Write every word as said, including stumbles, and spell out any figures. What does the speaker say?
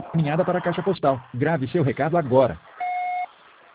Caminhada para a caixa postal. Grave seu recado agora.